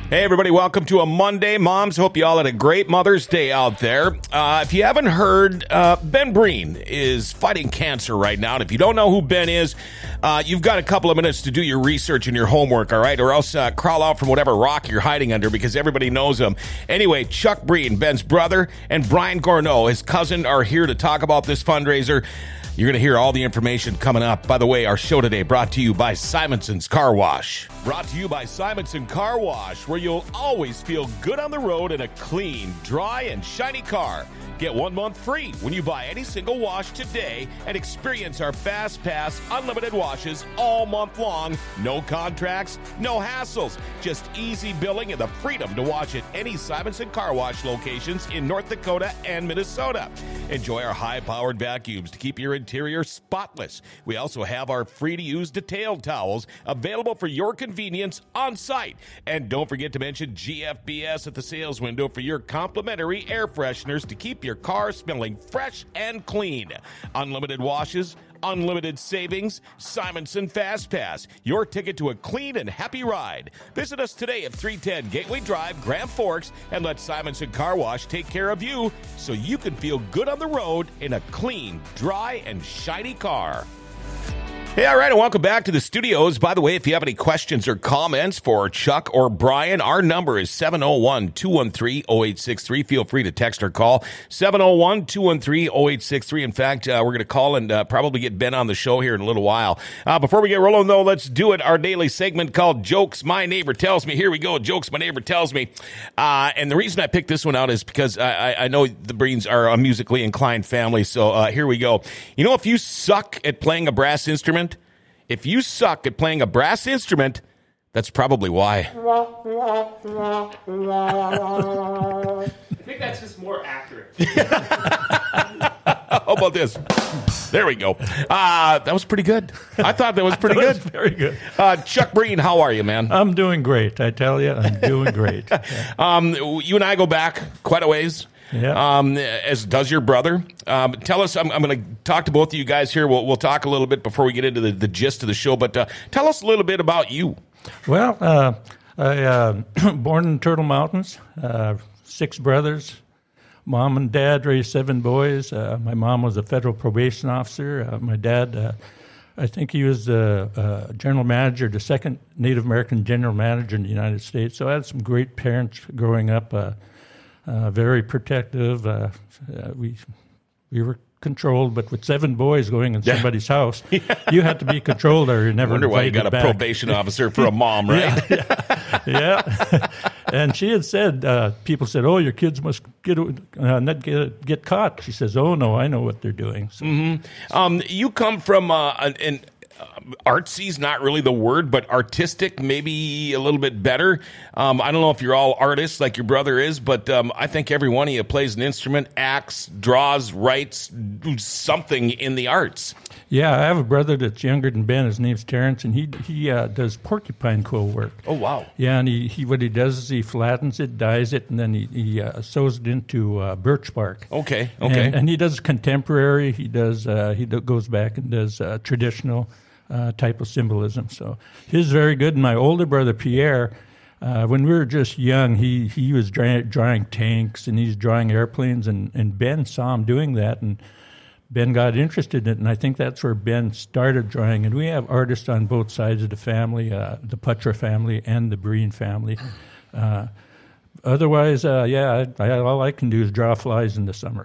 Hey, everybody, welcome to a Monday. Moms, hope you all had a great Mother's Day out there. If you haven't heard, Ben Breen is fighting cancer right now. And if you don't know who Ben is, you've got a couple of minutes to do your research and your homework, all right? Or else crawl out from whatever rock you're hiding under because everybody knows him. Anyway, Chuck Breen, Ben's brother, and Brian Gorneau, his cousin, are here to talk about this fundraiser. You're going to hear all the information coming up. By the way, our show today brought to you by Simonson's Car Wash. Brought to you by Simonson Car Wash, where you'll always feel good on the road in a clean, dry, and shiny car. Get 1 month free when you buy any single wash today and experience our Fast Pass unlimited washes all month long. No contracts, no hassles, just easy billing and the freedom to wash at any Simonson Car Wash locations in North Dakota and Minnesota. Enjoy our high-powered vacuums to keep your interior spotless. We also have our free-to-use detailed towels available for your convenience on site. And don't forget to mention GFBS at the sales window for your complimentary air fresheners to keep your car smelling fresh and clean. Unlimited washes, unlimited savings, Simonson Fast Pass, your ticket to a clean and happy ride. Visit us today at 310 Gateway Drive, Grand Forks, and let Simonson Car Wash take care of you so you can feel good on the road in a clean, dry, and shiny car. Hey, all right, and welcome back to the studios. By the way, if you have any questions or comments for Chuck or Brian, our number is 701-213-0863. Feel free to text or call 701-213-0863. In fact, we're going to call and probably get Ben on the show here in a little while. Before we get rolling, though, let's do it. Our daily segment called Jokes My Neighbor Tells Me. Here we go, Jokes My Neighbor Tells Me. And the reason I picked this one out is because I know the Breens are a musically inclined family, so here we go. You know, if you suck at playing a brass instrument, that's probably why. I think that's just more accurate. How about this? There we go. That was pretty good. I thought that was pretty good. Very good. Chuck Breen, how are you, man? I'm doing great. I tell you, I'm doing great. You and I go back quite a ways. Yeah. As does your brother. Tell us, I'm going to talk to both of you guys here. We'll talk a little bit before we get into the gist of the show, but tell us a little bit about you. Well, I born in Turtle Mountains, 6 brothers. Mom and dad raised 7 boys. My mom was a federal probation officer. My dad, I think he was the general manager, the second Native American general manager in the United States. So I had some great parents growing up. Very protective. We were controlled, but with 7 boys going in somebody's house, you had to be controlled or you're never invited back. Wonder why you got a probation officer for a mom, right? Yeah. And she had said, people said, "Oh, your kids must not get caught." She says, "Oh no, I know what they're doing." So, you come from an artsy's not really the word, but artistic, maybe a little bit better. I don't know if you're all artists like your brother is, but I think every one of you plays an instrument, acts, draws, writes, something in the arts. Yeah, I have a brother that's younger than Ben. His name's Terrence, and he does porcupine quill work. Oh, wow. Yeah, and he what he does is he flattens it, dyes it, and then he sews it into birch bark. Okay. And he does contemporary. He goes back and does traditional type of symbolism. So he's very good. And my older brother, Pierre, when we were just young, he was drawing tanks and he's drawing airplanes, and Ben saw him doing that, and Ben got interested in it, and I think that's where Ben started drawing. And we have artists on both sides of the family, the Putra family and the Breen family. Otherwise, all I can do is draw flies in the summer.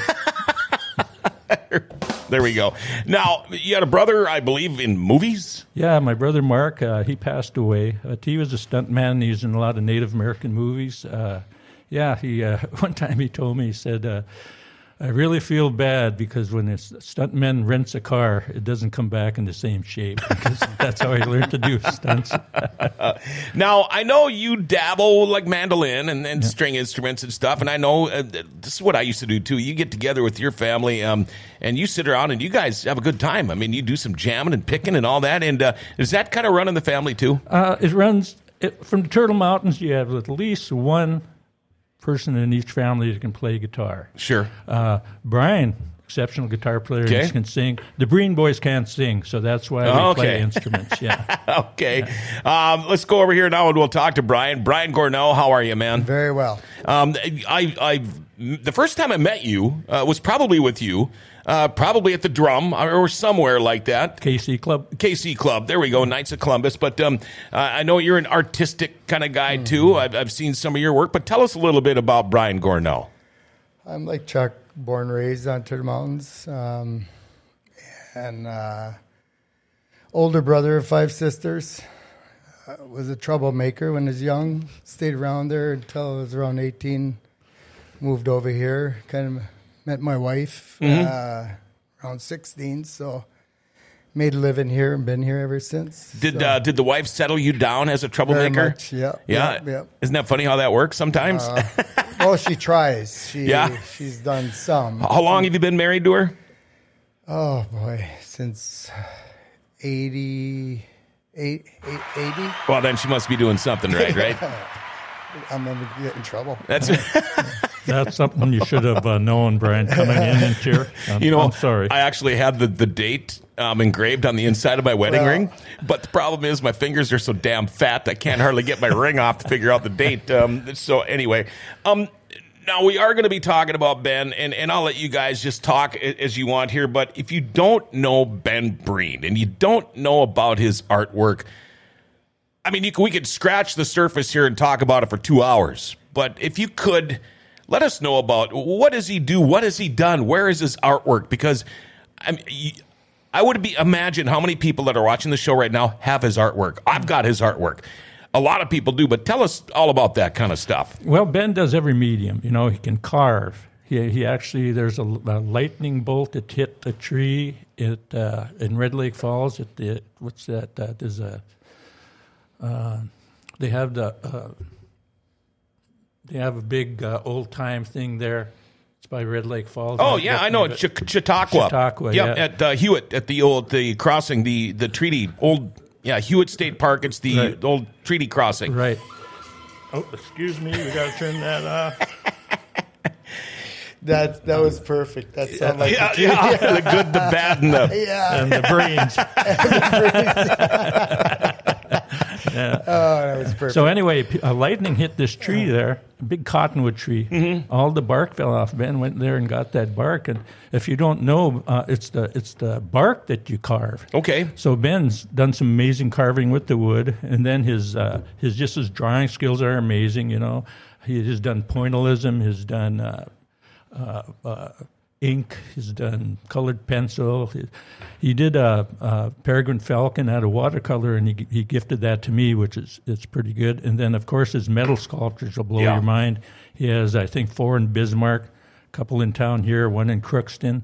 There we go. Now, you had a brother, I believe, in movies? Yeah, my brother Mark, he passed away. He was a stuntman. He was in a lot of Native American movies. He one time he told me, he said, I really feel bad because when a stuntman rents a car, it doesn't come back in the same shape because that's how I learned to do stunts. Now, I know you dabble like mandolin and string instruments and stuff, and I know this is what I used to do too. You get together with your family and you sit around and you guys have a good time. I mean, you do some jamming and picking and all that, and does that kind of run in the family too? It runs from the Turtle Mountains. You have at least one person in each family that can play guitar. Sure. Brian exceptional guitar player. Okay. He can sing. The Breen boys can't sing, so that's why we play instruments. Yeah. Okay. Let's go over here now and we'll talk to Brian. Brian Gornell, how are you, man? Very well. The first time I met you was probably with you, probably at the Drum or somewhere like that. KC Club. KC Club. There we go, Knights of Columbus. But I know you're an artistic kind of guy, too. I've seen some of your work. But tell us a little bit about Brian Gornell. I'm like Chuck, born and raised on Turtle Mountains. And older brother of 5 sisters. Was a troublemaker when I was young. Stayed around there until I was around 18. Moved over here. Kind of met my wife around 16. So made a living here and been here ever since. Did the wife settle you down as a troublemaker? Very much, yeah. Yeah. Yep. Isn't that funny how that works sometimes? Well, she tries. Yeah. She's done some. How long have you been married to her? Oh, boy. Since 80. Well, then she must be doing something right? I'm going to get in trouble. That's That's something you should have known, Brian, coming in here. I'm sorry. I actually had the date engraved on the inside of my wedding ring, but the problem is my fingers are so damn fat I can't hardly get my ring off to figure out the date. So anyway, now we are going to be talking about Ben, and I'll let you guys just talk as you want here, but if you don't know Ben Breen and you don't know about his artwork, I mean, we could scratch the surface here and talk about it for 2 hours, but if you could, let us know about what does he do, what has he done, where is his artwork, because I would imagine how many people that are watching the show right now have his artwork. I've got his artwork. A lot of people do, but tell us all about that kind of stuff. Well, Ben does every medium. You know, he can carve. He actually, there's a lightning bolt that hit a tree in Red Lake Falls. What's that? There's a they have a big old time thing there. It's by Red Lake Falls. Oh yeah, I know Chautauqua. Chautauqua, Yep, at Hewitt at the crossing, the treaty old. Yeah, Hewitt State Park. It's the old treaty crossing. Right. Oh, excuse me. We got to turn that off. That was perfect. That sounded like the good, the bad, and the brains. Oh, that was perfect. So anyway, lightning hit this tree there, a big cottonwood tree. Mm-hmm. All the bark fell off. Ben went there and got that bark. And if you don't know, it's the bark that you carve. Okay. So Ben's done some amazing carving with the wood, and then his drawing skills are amazing. You know, he has done pointillism. He's done ink. He's done colored pencil. He did a peregrine falcon out of watercolor, and he gifted that to me, which it's pretty good. And then, of course, his metal sculptures will blow your mind. He has, I think, 4 in Bismarck, a couple in town here, 1 in Crookston.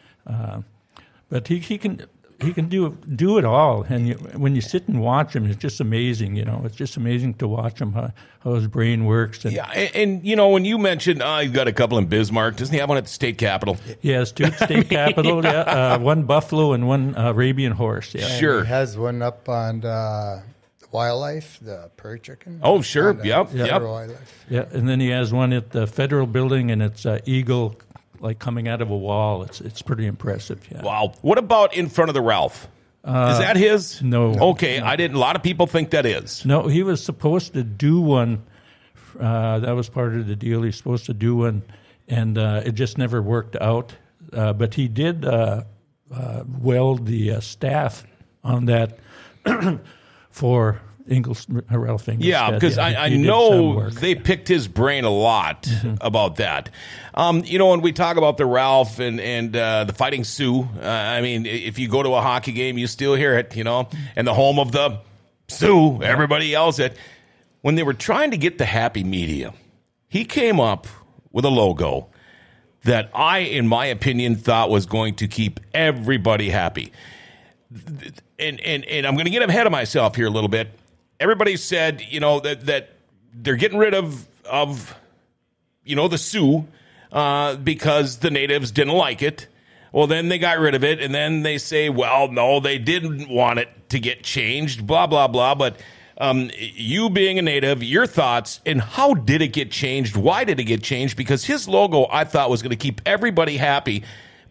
But he can do it all. And when you sit and watch him, it's just amazing. You know, it's just amazing to watch him how his brain works. And, and you know, when you mentioned you've got a couple in Bismarck, doesn't he have one at the state capitol? He has 2 at state capitol. Yeah, 1 buffalo and 1 Arabian horse. Yeah, sure. He has one up on the wildlife, the prairie chicken. Oh, sure. Yep. Wildlife. Yeah, and then he has 1 at the federal building, and it's eagle. Like coming out of a wall, it's pretty impressive. Yeah. Wow. What about in front of the Ralph? Is that his? No. Okay, no. I didn't. A lot of people think that is. No, he was supposed to do one. That was part of the deal. He's supposed to do one, and it just never worked out. But he did weld the staff on that for Ralph Ingolstadt. Yeah, because I know they picked his brain a lot about that. You know, when we talk about the Ralph and the Fighting Sioux, I mean, if you go to a hockey game, you still hear it, you know, and the home of the Sioux, everybody yells it. When they were trying to get the happy medium, he came up with a logo that I, in my opinion, thought was going to keep everybody happy. And I'm going to get ahead of myself here a little bit. Everybody said, you know, that they're getting rid of you know, the Sioux because the natives didn't like it. Well, then they got rid of it, and then they say, well, no, they didn't want it to get changed, blah, blah, blah. But you being a native, your thoughts, and how did it get changed? Why did it get changed? Because his logo, I thought, was going to keep everybody happy.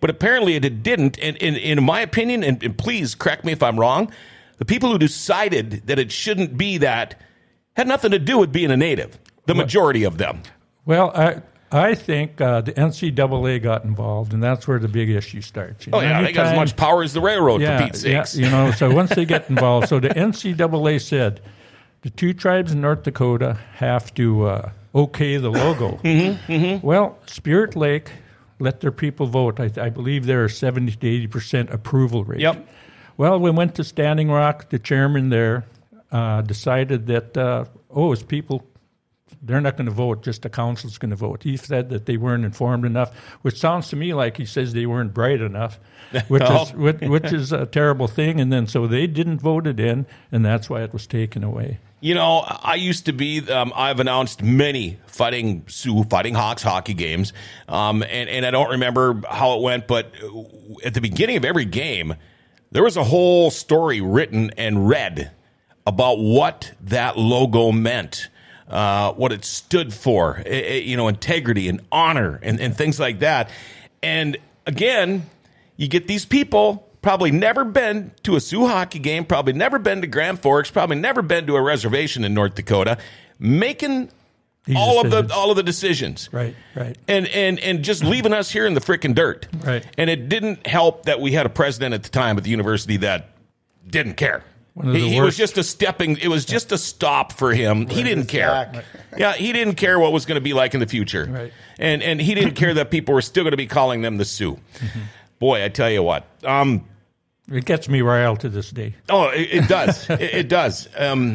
but apparently it didn't. And in my opinion, and please correct me if I'm wrong, the people who decided that it shouldn't be that had nothing to do with being a native, the majority of them. Well, I think the NCAA got involved, and that's where the big issue starts. Oh, yeah, they got as much power as the railroad, for Pete's sakes. Yeah, so once they get involved, so the NCAA said the 2 tribes in North Dakota have to okay the logo. Well, Spirit Lake let their people vote. I believe there are 70 to 80% approval rate. Yep. Well, we went to Standing Rock. The chairman there decided that, as people, they're not going to vote, just the council's going to vote. He said that they weren't informed enough, which sounds to me like he says they weren't bright enough, which is a terrible thing. And then so they didn't vote it in, and that's why it was taken away. You know, I used to be, I've announced many Fighting Hawks hockey games, and I don't remember how it went, but at the beginning of every game, there was a whole story written and read about what that logo meant, what it stood for, integrity and honor and things like that. And again, you get these people probably never been to a Sioux hockey game, probably never been to Grand Forks, probably never been to a reservation in North Dakota, making all of the decisions. Right. And just leaving us here in the frickin' dirt. Right. And it didn't help that we had a president at the time at the university that didn't care. He was just it was just a stop for him. Right. He didn't care. Right. Yeah, he didn't care what was going to be like in the future. Right. And he didn't care that people were still going to be calling them the Sioux. Boy, I tell you what. It gets me riled to this day. Oh, it does. It does.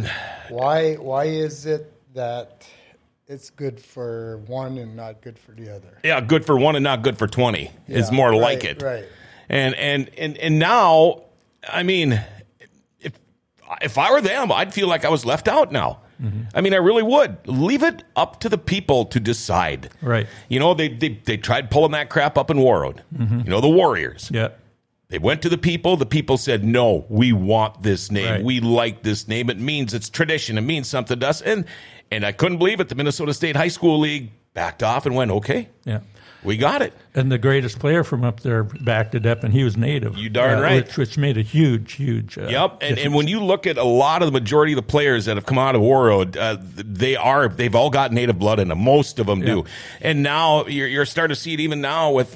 Why is it that it's good for one and not good for the other? Yeah, good for one and not good for 20 is more like it. Right. And now, I mean, if I were them, I'd feel like I was left out now. I mean, I really would. Leave it up to the people to decide. Right. You know, they tried pulling that crap up in Warroad. You know, the Warriors. Yeah. They went to the people. The people said, no, we want this name. Right. We like this name. It means it's tradition. It means something to us. And I couldn't believe it. The Minnesota State High School League backed off and went, okay, yeah, we got it. And the greatest player from up there backed it up, and he was native. You darn right. Which made a huge yep. And when you look at a lot of the majority of the players that have come out of Warroad, they've all got native blood in them. Most of them do. And now you're starting to see it even now with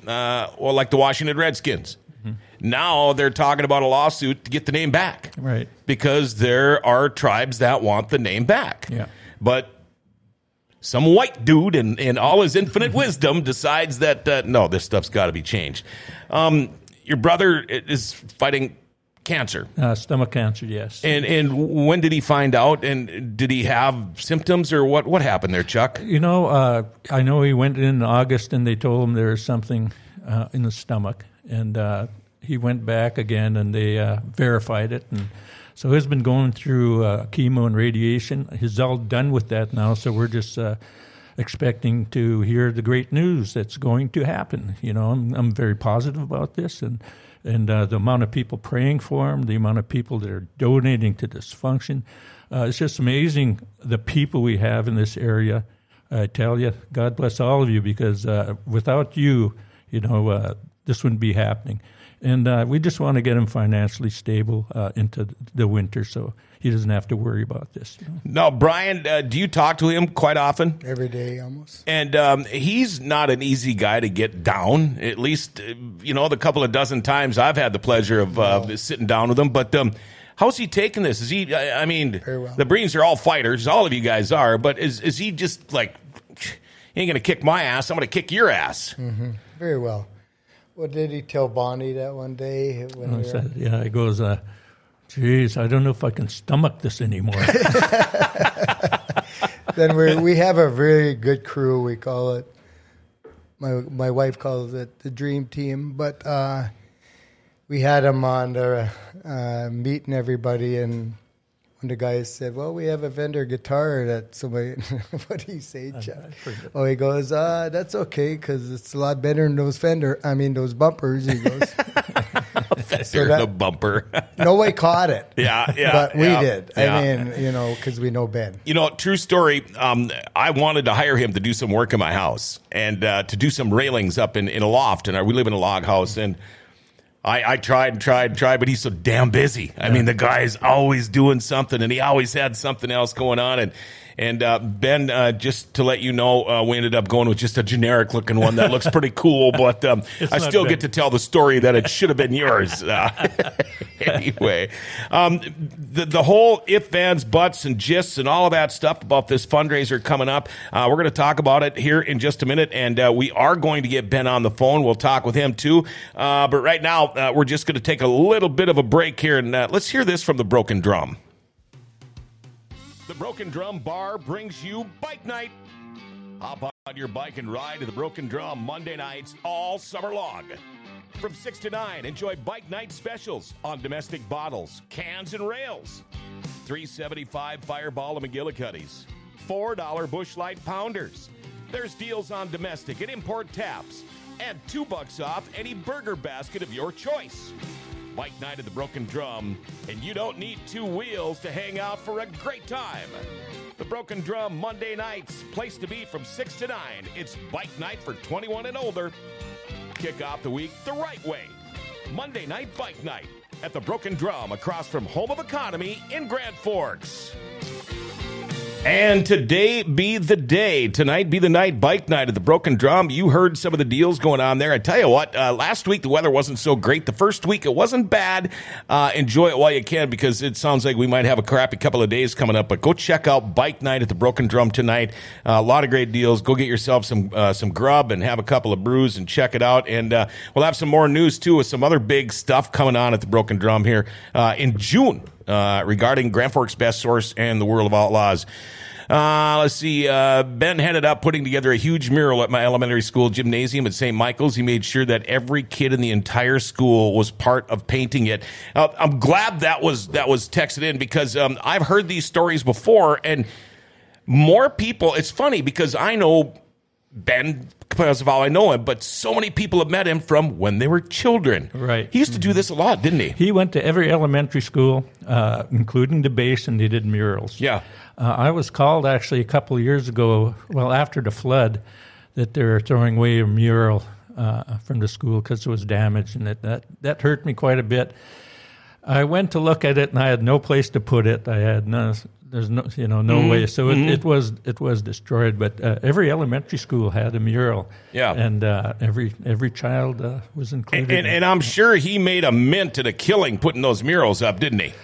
like the Washington Redskins. Now they're talking about a lawsuit to get the name back. Right. Because there are tribes that want the name back. Yeah. But some white dude in all his infinite wisdom decides that, no, this stuff's got to be changed. Your brother is fighting cancer. Stomach cancer, yes. And when did he find out? And did he have symptoms or what happened there, Chuck? You know, I know he went in August and they told him there was something in the stomach. And he went back again and they verified it. And so he's been going through chemo and radiation. He's all done with that now. So we're just expecting to hear the great news that's going to happen. You know, I'm very positive about this. And the amount of people praying for him, the amount of people that are donating to this function. It's just amazing the people we have in this area. I tell you, God bless all of you, because without you, you know, this wouldn't be happening. And we just want to get him financially stable into the winter so he doesn't have to worry about this. You know? Now, Brian, do you talk to him quite often? Every day, almost. And he's not an easy guy to get down, at least, you know, the couple of dozen times I've had the pleasure of sitting down with him. But how's he taking this? Is he, I mean, very well. The Breens are all fighters. All of you guys are. But is he just like, you ain't going to kick my ass, I'm going to kick your ass? Mm-hmm. Very well. What did he tell Bonnie that one day? He goes, geez, I don't know if I can stomach this anymore. Then we have a very good crew, we call it. My wife calls it the dream team. But we had him on there meeting everybody, and when the guys said, well, we have a vendor guitar that somebody, what did he say, Chuck? Oh, he goes, that's okay, because it's a lot better than those bumpers, he goes. the bumper. Nobody caught it. Yeah, But we did. Yeah. I mean, because we know Ben. True story. I wanted to hire him to do some work in my house and to do some railings up in a loft. And we live in a log house. And I tried, but he's so damn busy. I mean, the guy's always doing something, and he always had something else going on. And Ben, just to let you know, we ended up going with just a generic-looking one that looks pretty cool, but I still get to tell the story that it should have been yours. Anyway, the whole if, ands, buts, and gists and all of that stuff about this fundraiser coming up, we're going to talk about it here in just a minute, and we are going to get Ben on the phone. We'll talk with him, too. But right now, we're just going to take a little bit of a break here, and let's hear this from the Broken Drum. The Broken Drum Bar brings you Bike Night. Hop on your bike and ride to the Broken Drum Monday nights all summer long. From 6 to 9, enjoy Bike Night specials on domestic bottles, cans, and rails. $3.75 Fireball and McGillicuddy's. $4 Busch Light Pounders. There's deals on domestic and import taps. And $2 off any burger basket of your choice. Bike Night at the Broken Drum, and you don't need two wheels to hang out for a great time. The Broken Drum Monday nights, place to be from 6 to 9. It's Bike Night for 21 and older. Kick off the week the right way. Monday night Bike Night at the Broken Drum across from Home of Economy in Grand Forks. And today be the day. Tonight be the night, Bike Night at the Broken Drum. You heard some of the deals going on there. I tell you what, last week the weather wasn't so great. The first week it wasn't bad. Enjoy it while you can, because it sounds like we might have a crappy couple of days coming up. But go check out Bike Night at the Broken Drum tonight. A lot of great deals. Go get yourself some grub and have a couple of brews and check it out. And we'll have some more news, too, with some other big stuff coming on at the Broken Drum here in June. Regarding Grand Forks Best Source and the World of Outlaws. Let's see. Ben headed up putting together a huge mural at my elementary school gymnasium at St. Michael's. He made sure that every kid in the entire school was part of painting it. I'm glad that was texted in, because I've heard these stories before, and more people. It's funny because I know Ben because of how I know him, but so many people have met him from when they were children. Right. He used to do this a lot, didn't he? He went to every elementary school, including the base, and they did murals. Yeah. I was called actually a couple of years ago, well, after the flood, that they were throwing away a mural from the school because it was damaged, and that hurt me quite a bit. I went to look at it, and I had no place to put it. I had there's no way. So it was destroyed. But every elementary school had a mural. Yeah, and every child was included. And I'm sure he made a mint and a killing putting those murals up, didn't he?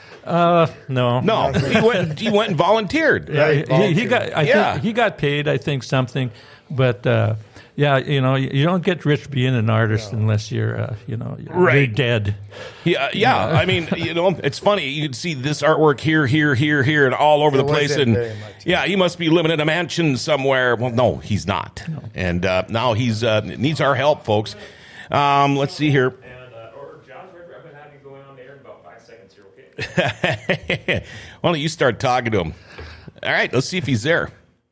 No. He went and volunteered. Yeah, he got. I think he got paid. I think something, but. Yeah, you don't get rich being an artist unless you're, you're dead. Yeah. I mean, it's funny. You can see this artwork here, and all over the place. And yeah, he must be living in a mansion somewhere. Well, no, he's not. No. And now he's needs our help, folks. Let's see here. Or John, I've been having you going on the air in about 5 seconds here, okay? Why don't you start talking to him? All right, let's see if he's there.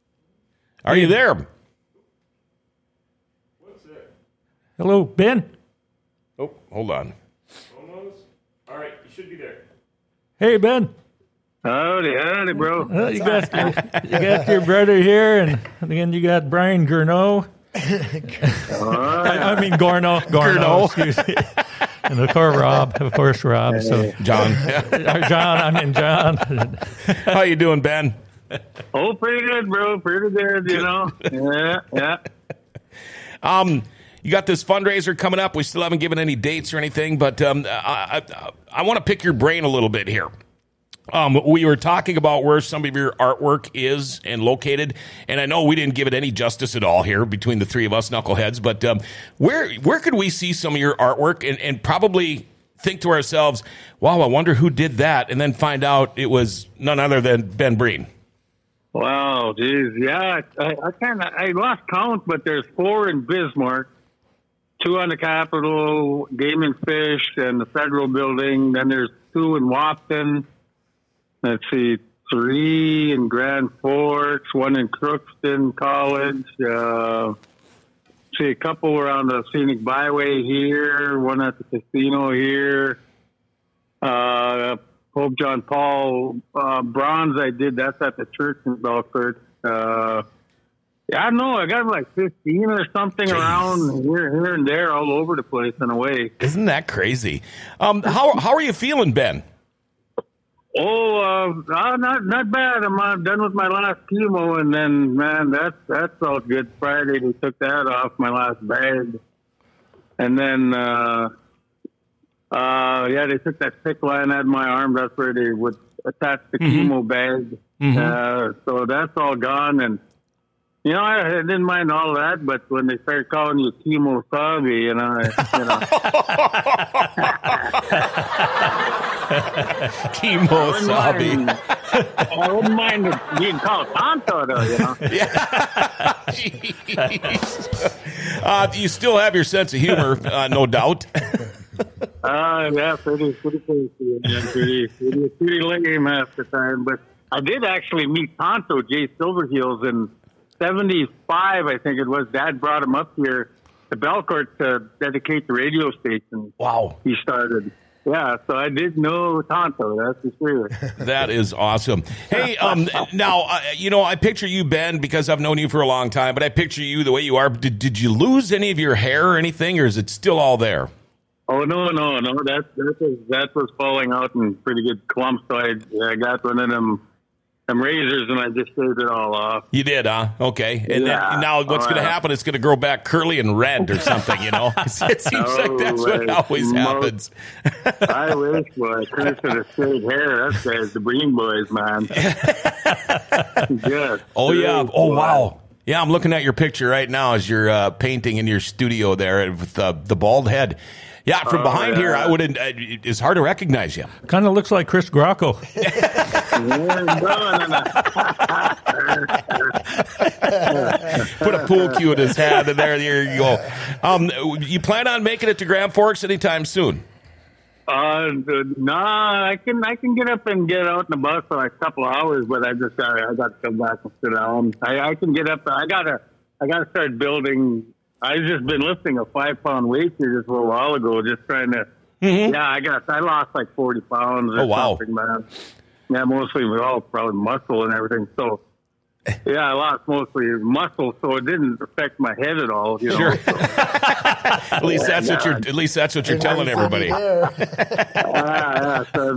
Are you there? Hello, Ben. Oh, hold on. Almost. All right, you should be there. Hey, Ben. Howdy, bro. You got your brother here, and again you got Brian Gurneau. I mean Gorno. Excuse me. And of course Rob. So John. John. How you doing, Ben? Oh, pretty good, bro. Pretty good. Yeah. You got this fundraiser coming up. We still haven't given any dates or anything, but I want to pick your brain a little bit here. We were talking about where some of your artwork is and located, and I know we didn't give it any justice at all here between the three of us knuckleheads, but where could we see some of your artwork and probably think to ourselves, wow, I wonder who did that, and then find out it was none other than Ben Breen? Wow, geez. Yeah, I lost count, but there's 4 in Bismarck. 2 on the Capitol, Game and Fish, and the Federal Building. Then there's 2 in Wapton. Let's see, 3 in Grand Forks, 1 in Crookston College. See, a couple around the Scenic Byway here, 1 at the casino here. Pope John Paul bronze. I did that's at the church in Belcourt. I don't know. I got like 15 or something around here and there, all over the place in a way. Isn't that crazy? How are you feeling, Ben? Not bad. I'm done with my last chemo, and then man, that felt good. Friday they took that off my last bag, and then they took that PICC line out of my arm. That's where they would attach the chemo bag. So that's all gone, and you know I didn't mind all that, but when they started calling you chemo Sabi, Chemo Sabi. I wouldn't mind it being called Tonto, though, Yeah. Jeez. You still have your sense of humor, no doubt. Yeah, pretty crazy. Pretty lame half the time. But I did actually meet Tonto, Jay Silverheels, in 75, I think it was. Dad brought him up here to Belcourt to dedicate the radio station. Wow. He started. Yeah, so I did know Tonto, that's for sure. That is awesome. Hey, now, I picture you, Ben, because I've known you for a long time, but I picture you the way you are. Did you lose any of your hair or anything, or is it still all there? Oh, no. That was falling out in pretty good clumps, so I got one of them razors and I just shaved it all off. You did, huh? Okay. And then, now what's going to happen? It's going to grow back curly and red or something, It seems like that's what always happens. I wish, boy. Curse of the straight hair. That's the Breen boys, man. Yes. Oh, yeah. Oh, wow. Yeah, I'm looking at your picture right now as you're painting in your studio there with the bald head. Yeah, from behind here, I wouldn't. It's hard to recognize you. Kind of looks like Chris Grocco. Put a pool cue in his head, and there you go. You plan on making it to Grand Forks anytime soon? Nah, I can get up and get out in the bus for like a couple of hours, but I got to come back and sit down. I can get up. I gotta start building. I've just been lifting a 5-pound weight here just a little while ago, just trying to. Yeah, I lost like 40 pounds or something, man. Yeah, mostly all probably muscle and everything. So, yeah, I lost mostly muscle, so it didn't affect my head at all. Sure. So. At least that's what you're telling everybody. So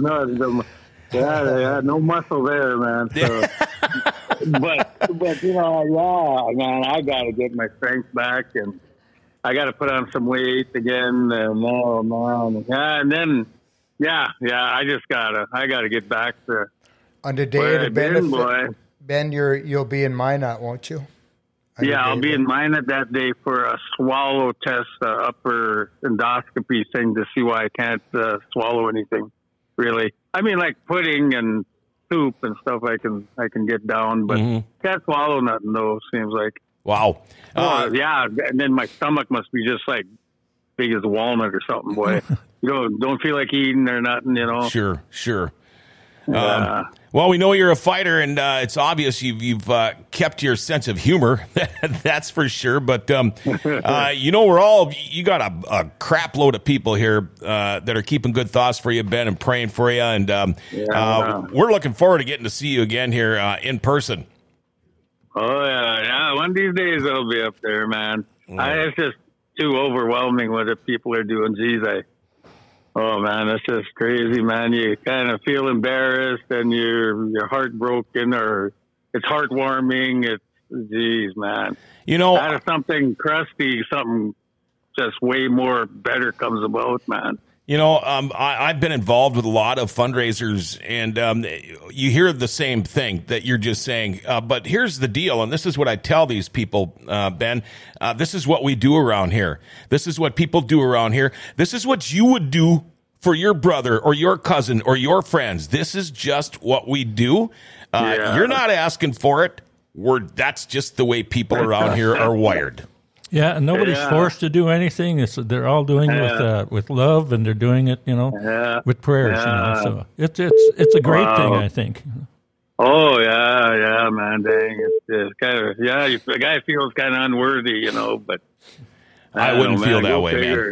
no muscle there, man. So. But man, I got to get my strength back, and I got to put on some weight again. And then I got to get back to on the day of the benefit. Ben, you'll be in Minot, won't you? I'll be in Minot that day for a swallow test, upper endoscopy thing to see why I can't swallow anything. Really, I mean, like pudding and soup and stuff I can get down, but can't swallow nothing though, seems like. Wow. And then my stomach must be just like big as a walnut or something, boy. You don't feel like eating or nothing, Sure. Well, we know you're a fighter, and it's obvious you've kept your sense of humor. That's for sure. But you got a crap load of people here that are keeping good thoughts for you, Ben, and praying for you. And we're looking forward to getting to see you again here in person. Oh yeah. One of these days I'll be up there, man. It's just too overwhelming what the people are doing. Oh man, that's just crazy, man. You kind of feel embarrassed and you're heartbroken, or it's heartwarming. Man. Out of something crusty, something just way more better comes about, man. I've been involved with a lot of fundraisers, and you hear the same thing that you're just saying. But here's the deal, and this is what I tell these people, Ben. This is what we do around here. This is what people do around here. This is what you would do for your brother or your cousin or your friends. This is just what we do. You're not asking for it. That's just the way people around here are wired. Yeah, and nobody's forced to do anything. They're all doing it with love, and they're doing it, with prayers. So it's a great thing, I think. Oh yeah, man. Dang, it's kind of the guy feels kind of unworthy, but I wouldn't feel that way, man.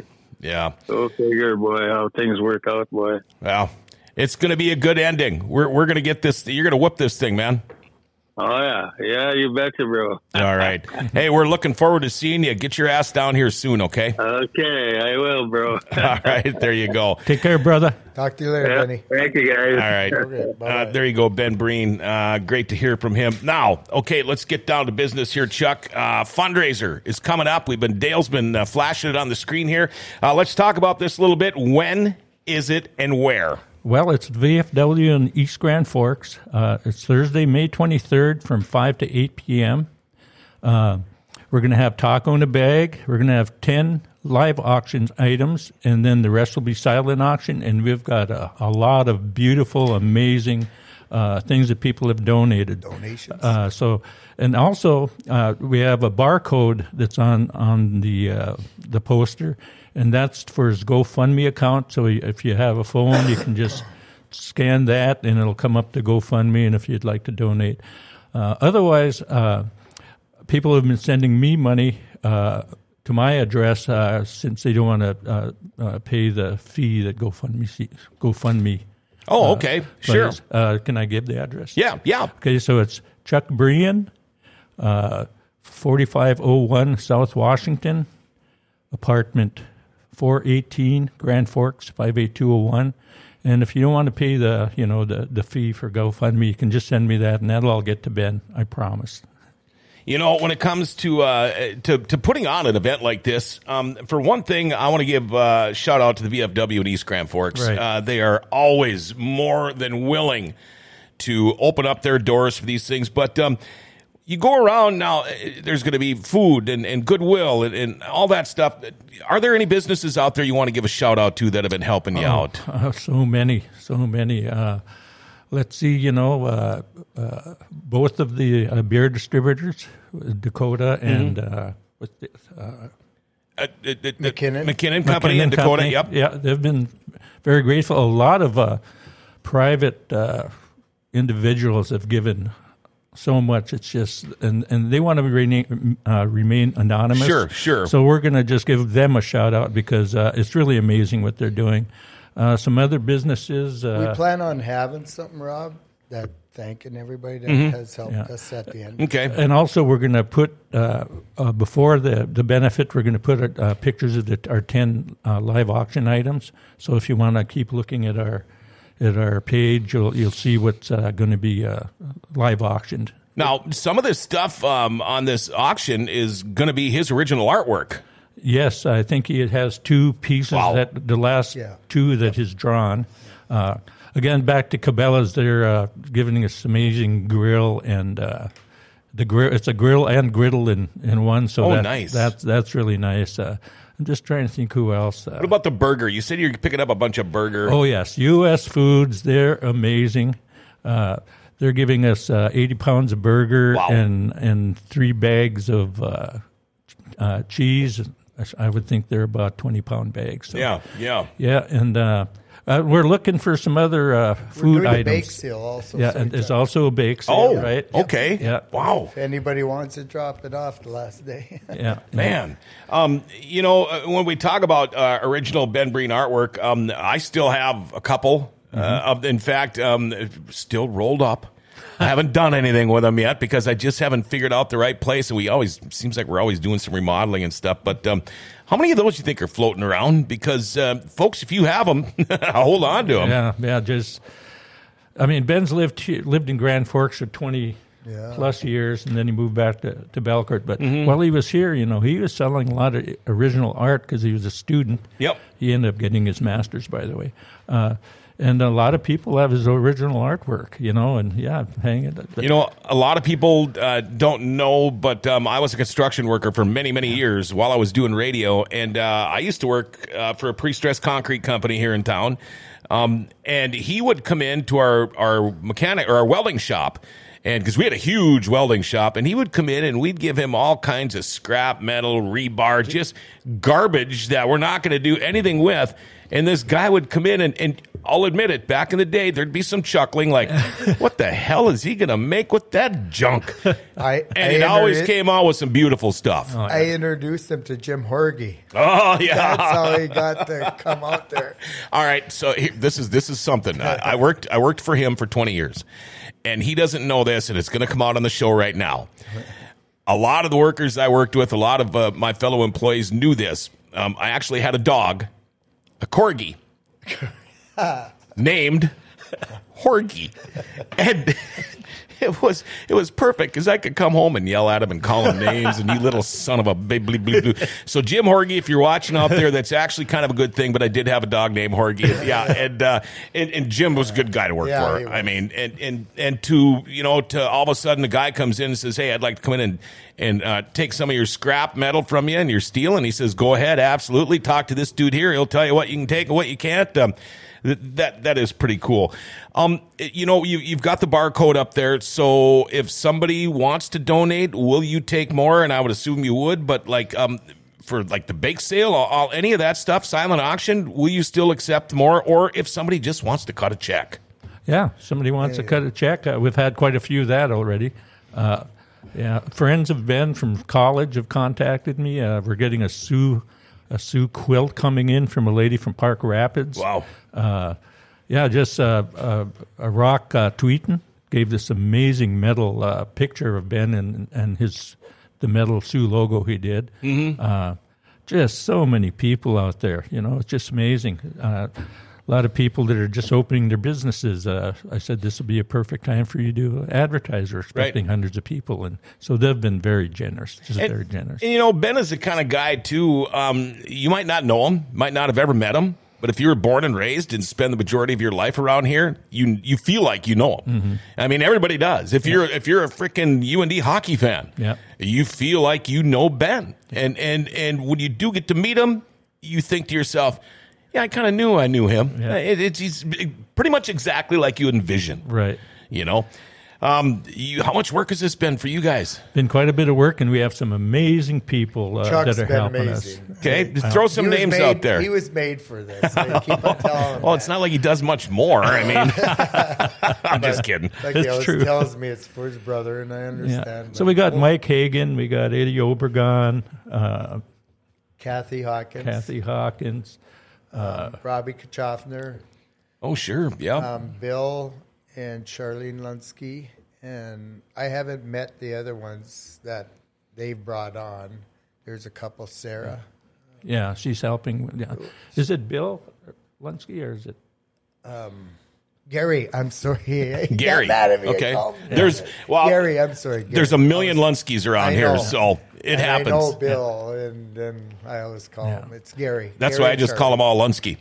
Yeah. Go figure, boy, how things work out, boy. Well, it's going to be a good ending. We're going to get this. You're going to whip this thing, man. Oh, yeah. Yeah, you betcha, bro. All right. Hey, we're looking forward to seeing you. Get your ass down here soon, okay? Okay, I will, bro. All right. There you go. Take care, brother. Talk to you later, Yeah, Benny. thank you, guys. All right. Okay, bye-bye. There you go, Ben Breen. Great to hear from him. Now, okay, let's get down to business here, Chuck. Fundraiser is coming up. Dale's been flashing it on the screen here. Let's talk about this a little bit. When is it and where? Well, it's VFW in East Grand Forks. It's Thursday, May 23rd from 5 to 8 p.m. We're going to have taco in a bag. We're going to have 10 live auction items, and then the rest will be silent auction. And we've got a lot of beautiful, amazing things that people have donated. Donations. And also we have a barcode that's on the poster, and that's for his GoFundMe account. So if you have a phone, you can just scan that, and it'll come up to GoFundMe, and if you'd like to donate. Otherwise, people have been sending me money to my address since they don't want to pay the fee that GoFundMe. Oh, okay. Sure. Can I give the address? Yeah. Okay, so it's Chuck Breen, 4501 South Washington, apartment 418, Grand Forks, 58201. And if you don't want to pay the fee for GoFundMe, you can just send me that, and that'll all get to Ben, I promise. You know, when it comes to putting on an event like this, for one thing, I want to give a shout out to the VFW in East Grand Forks. Right. They are always more than willing to open up their doors for these things. But you go around now, there's going to be food and goodwill and all that stuff. Are there any businesses out there you want to give a shout out to that have been helping you out? So many. Let's see, both of the beer distributors, Dakota and McKinnon Company in Dakota. Yep. Yeah, they've been very grateful. A lot of private individuals have given so much. It's just, and they want to remain anonymous. Sure. So we're going to just give them a shout out because it's really amazing what they're doing. Some other businesses. We plan on having something, Rob, that thanking everybody that has helped us at the end. Okay. And also, we're going to put before the benefit, we're going to put pictures of our 10 live auction items. So if you want to keep looking at our page, you'll see what's going to be live auctioned. Now, some of this stuff on this auction is going to be his original artwork. Yes, I think he has 2 pieces, Wow. that the last 2 that he's drawn. Again, back to Cabela's, they're giving us amazing grill and the grill. It's a grill and griddle in one. So nice. That's really nice. I'm just trying to think who else. What about the burger? You said you're picking up a bunch of burger. Oh yes, U.S. Foods. They're amazing. They're giving us 80 pounds of burger Wow. and 3 bags of cheese. I would think they're about 20-pound bags. So. Yeah. Yeah, and we're looking for some other food We're doing items. a bake sale also. Yeah, so and there's Chuck, also a bake sale, Oh, right? okay. Yeah. Wow. if anybody wants it, drop it off the last day. Yeah. Man, when we talk about original Ben Breen artwork, I still have a couple. In fact, still rolled up. I haven't done anything with them yet because I just haven't figured out the right place. And seems like we're always doing some remodeling and stuff. But how many of those you think are floating around? Because folks, if you have them, hold on to them. Yeah. Ben's lived in Grand Forks for 20 plus years, and then he moved back to Belcourt. But while he was here, he was selling a lot of original art because he was a student. Yep. He ended up getting his master's, by the way. And a lot of people have his original artwork, and hang it. A lot of people don't know, but I was a construction worker for many, many years while I was doing radio, and I used to work for a pre-stressed concrete company here in town. And he would come into our mechanic or our welding shop, and because we had a huge welding shop, and he would come in and we'd give him all kinds of scrap metal, rebar, just garbage that we're not going to do anything with. And this guy would come in and I'll admit it, back in the day, there'd be some chuckling like, what the hell is he going to make with that junk? And it always came out with some beautiful stuff. I introduced him to Jim Horgy. Oh, yeah. That's how he got to come out there. All right, so this is something. I worked for him for 20 years, and he doesn't know this, and it's going to come out on the show right now. A lot of the workers I worked with, a lot of my fellow employees knew this. I actually had a dog, a corgi, named Horgy, and it was perfect because I could come home and yell at him and call him names and you little son of a big bleep, bleep, bleep. So Jim Horgy, if you're watching out there, that's actually kind of a good thing. But I did have a dog named Horgy, and Jim was a good guy to work for. I mean, and to all of a sudden the guy comes in and says, "Hey, I'd like to come in and take some of your scrap metal from you and your steel." And he says, "Go ahead, absolutely. Talk to this dude here. He'll tell you what you can take and what you can't." That is pretty cool. You've got the barcode up there, so if somebody wants to donate, will you take more? And I would assume you would, but for the bake sale, any of that stuff, silent auction, will you still accept more? Or if somebody just wants to cut a check? Yeah, somebody wants to cut a check. We've had quite a few of that already. Friends of Ben from college have contacted me. We're getting a Sioux quilt coming in from a lady from Park Rapids. Wow. Just a Rock Tweeton gave this amazing metal picture of Ben and the metal Sioux logo he did. Mm-hmm. Just so many people out there. It's just amazing. A lot of people that are just opening their businesses. I said this will be a perfect time for you to advertise. We're expecting hundreds of people, and so they've been very generous. Very generous. And Ben is the kind of guy too. You might not know him, might not have ever met him, but if you were born and raised and spend the majority of your life around here, you feel like you know him. Mm-hmm. I mean, everybody does. If you're a freaking UND hockey fan, you feel like you know Ben, and when you do get to meet him, you think to yourself, yeah, I kind of knew I knew him. Yeah. He's pretty much exactly like you envision. Right. How much work has this been for you guys? Been quite a bit of work, and we have some amazing people that are helping amazing. us. Okay, throw some names out there. He was made for this. I keep on telling him. Well, it's not like he does much more. I mean, I'm just kidding. Like he always tells me it's for his brother, and I understand. Yeah. So we got Mike Hagan, we got Eddie Obregon, Kathy Hawkins. Robbie Kachofner. Oh, sure. Yeah. Bill and Charlene Lunsky. And I haven't met the other ones that they've brought on. There's a couple, Sarah. Yeah, she's helping. Yeah. Is it Bill Lunsky or is it? Gary, I'm sorry. Gary. Okay. Gary, I'm sorry. Gary. There's a million Lunskys around here, so it happens. I know Bill, and then I always call him. It's Gary. That's Gary why I just call them all Lunsky.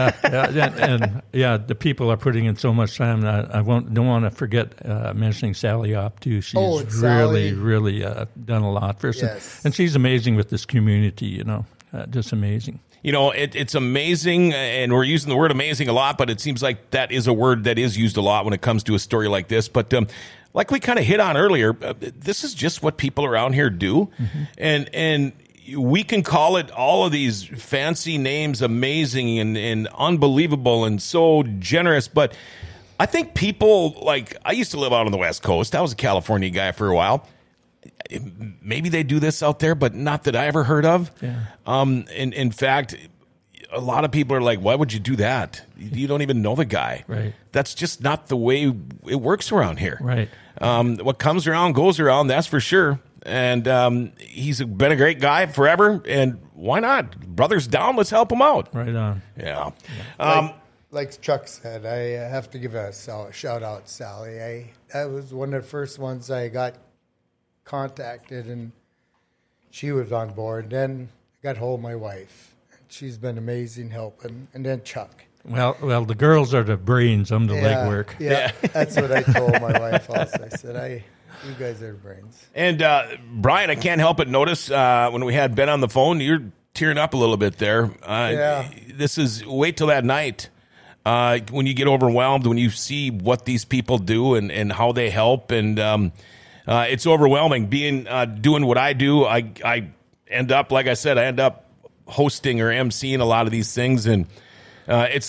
The people are putting in so much time. I don't want to forget mentioning Sally Opp too. She's really done a lot for us, and she's amazing with this community. Just amazing. It's amazing, and we're using the word amazing a lot, but it seems like that is a word that is used a lot when it comes to a story like this. But like we kind of hit on earlier, this is just what people around here do. Mm-hmm. And we can call it all of these fancy names, amazing and unbelievable and so generous. But I think people, I used to live out on the West Coast. I was a California guy for a while. Maybe they do this out there, but not that I ever heard of. Yeah. In fact, a lot of people are like, why would you do that? You don't even know the guy. Right. That's just not the way it works around here. Right. What comes around goes around, that's for sure. And he's been a great guy forever. And why not? Brother's down. Let's help him out. Right on. Yeah. Like Chuck said, I have to give a shout out, Sally. I was one of the first ones I got contacted, and she was on board. Then I got hold of my wife. She's been amazing helping. And then Chuck. Well, the girls are the brains. I'm the legwork. Yeah, that's what I told my wife also. I said, you guys are the brains. And Brian, I can't help but notice when we had Ben on the phone, you're tearing up a little bit there. This is, wait till that night. When you get overwhelmed, when you see what these people do and how they help, and it's overwhelming. Doing what I do, I end up, like I said, hosting or emceeing a lot of these things, and it's like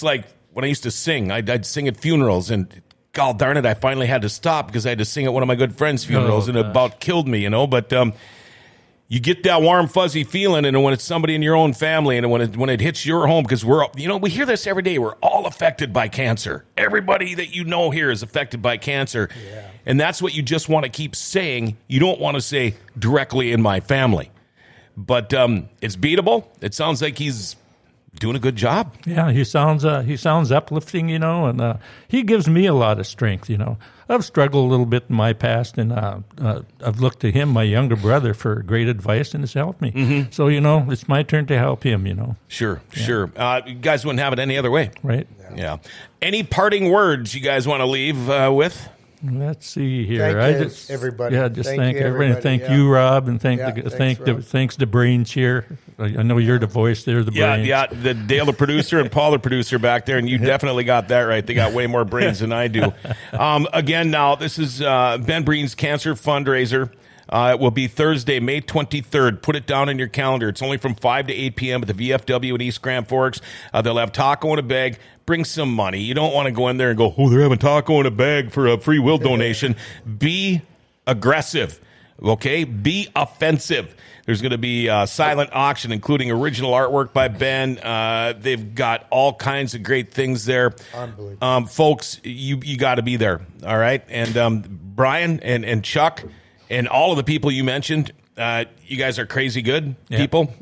when I used to sing. I'd sing at funerals, and God darn it, I finally had to stop because I had to sing at one of my good friends' funerals, and it about killed me, But you get that warm, fuzzy feeling, and when it's somebody in your own family, and when it hits your home, because we hear this every day. We're all affected by cancer. Everybody that you know here is affected by cancer, and that's what you just want to keep saying. You don't want to say directly in my family, but it's beatable. It sounds like he's doing a good job. Yeah, he sounds uplifting, and he gives me a lot of strength. I've struggled a little bit in my past, and I've looked to him, my younger brother, for great advice, and it's helped me. Mm-hmm. So it's my turn to help him. Sure. You guys wouldn't have it any other way, right? Yeah. Any parting words you guys want to leave with? Let's see here. Everybody. Yeah, just thank everybody. Thank you, Rob, and thanks to Brains here. I know you're the voice there, the brains. Yeah, Dale the producer and Paul the producer back there, and you definitely got that right. They got way more brains than I do. Again, now, this is Ben Breen's Cancer Fundraiser. It will be Thursday, May 23rd. Put it down in your calendar. It's only from 5 to 8 p.m. at the VFW in East Grand Forks. They'll have taco in a bag. Bring some money. You don't want to go in there and go, they're having taco in a bag for a free will donation. Be aggressive, okay? Be offensive. There's going to be a silent auction, including original artwork by Ben. They've got all kinds of great things there. Unbelievable. Folks, you got to be there, all right? And Brian and Chuck and all of the people you mentioned, you guys are crazy good people.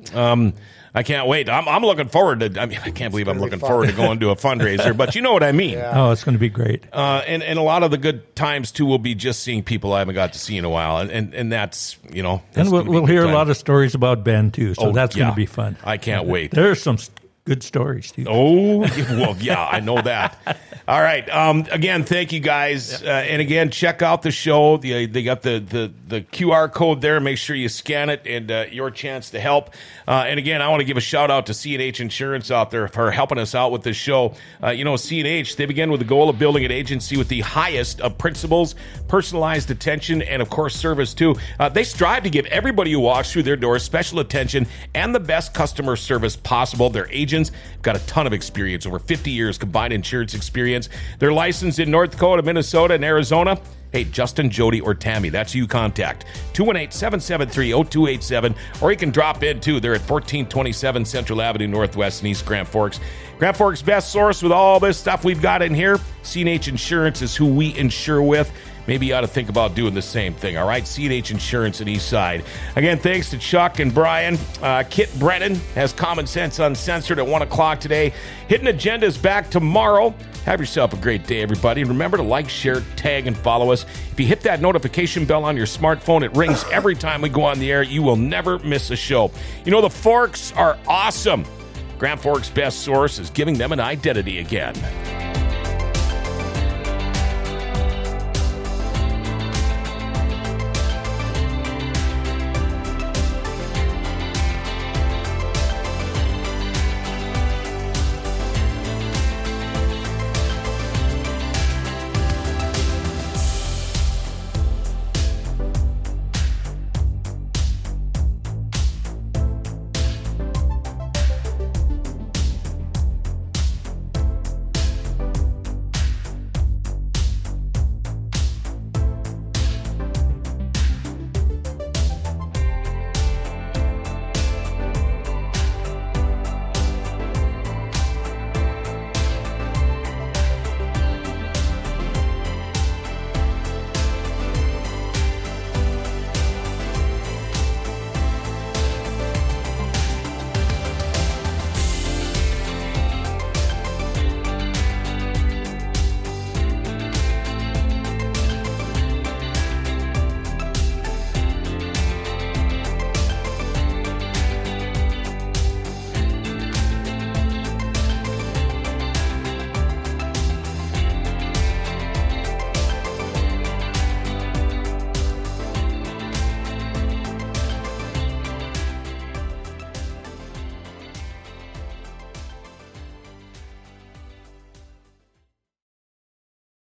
I can't wait. I'm looking forward to. I can't believe I'm looking forward to going to a fundraiser, but you know what I mean. Yeah. Oh, it's going to be great. And a lot of the good times too will be just seeing people I haven't got to see in a while, and that's that's and we'll hear a lot of stories about Ben too. So that's going to be fun. I can't wait. There's some good stories too. Oh, well, yeah, I know that. All right. Again, thank you guys. And again, check out the show. They got the QR code there. Make sure you scan it, and your chance to help. And again, I want to give a shout out to C&H Insurance out there for helping us out with this show. C&H, they begin with the goal of building an agency with the highest of principles, personalized attention, and of course, service too. They strive to give everybody who walks through their doors special attention and the best customer service possible. Their agents have got a ton of experience, over 50 years combined insurance experience. They're licensed in North Dakota, Minnesota, and Arizona. Hey, Justin, Jody, or Tammy, that's who you contact. 218-773-0287, or you can drop in, too. They're at 1427 Central Avenue Northwest in East Grand Forks. Grand Forks' best source with all this stuff we've got in here. C&H Insurance is who we insure with. Maybe you ought to think about doing the same thing, all right? C&H Insurance in Eastside. Again, thanks to Chuck and Brian. Kit Brennan has Common Sense Uncensored at 1 o'clock today. Hidden Agenda is back tomorrow. Have yourself a great day, everybody. And remember to like, share, tag, and follow us. If you hit that notification bell on your smartphone, it rings every time we go on the air. You will never miss a show. The Forks are awesome. Grand Forks' best source is giving them an identity again.